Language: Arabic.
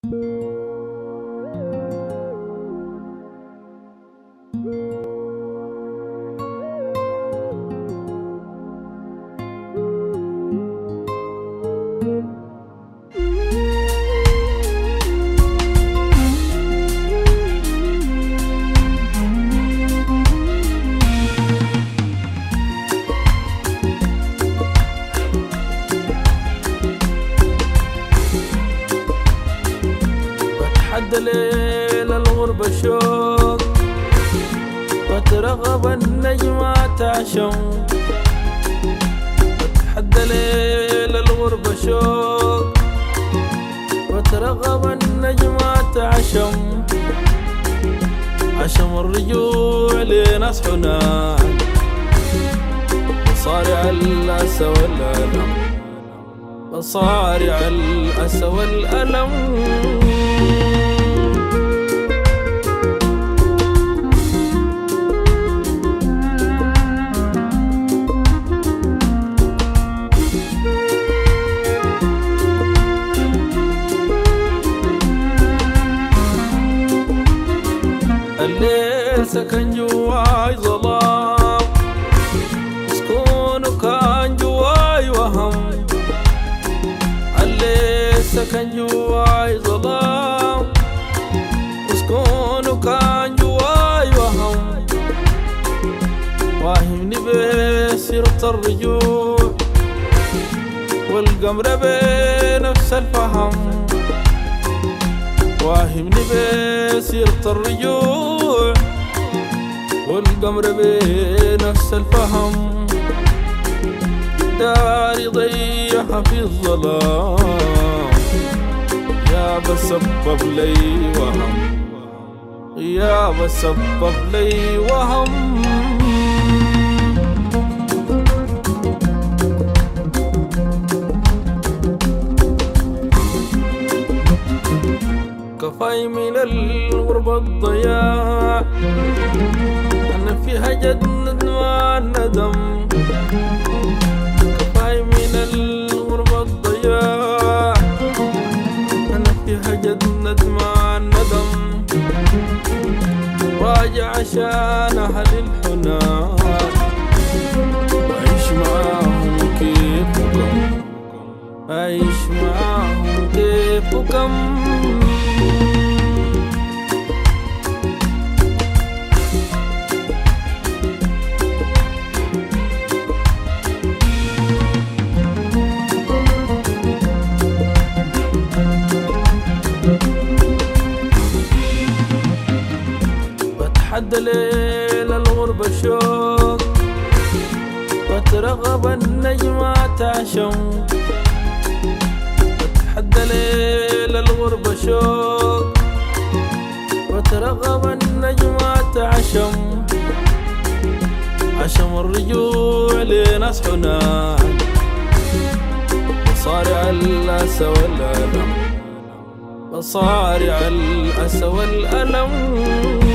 بتحدى ليل الغربة شوق، بترغب النجمة تعشم. بتحدى ليل الغربة شوق، بترغب النجمة تعشم. عشم الرجوع لناس حنان، بصارع الأسى والألم، بصارع الأسى والألم. الليل سكن جواي ظلام، سكونه كان جواي وهم. الليل سكن جواي ظلام، سكونه كان جواي وهم. واهمني بسيرة الرجوع، والقمر بنفس الفهم. واهمني بسيرة الرجوع، والقمر بنفس الفهم. داري ضيعها في الظلام، يا بسبب لي وهم، يا بسبب لي وهم. كفاي من الغربة الضياع، أنا فيها جنة ما الندم. كفاي من الغربة الضياع، أنا فيها جنة ما الندم. راجع عشان أهل الحنان، وأعيش معاهم كيفكم، أعيش معاهم كيفكم. بتحدى ليل الغربة شوق، بترغب النجمة تعشم. بتحدى ليل الغربة شوق، بترغب النجمة تعشم. عشم الرجوع لناس حنان، بصارع الأسى والألم، بصارع الأسى والألم.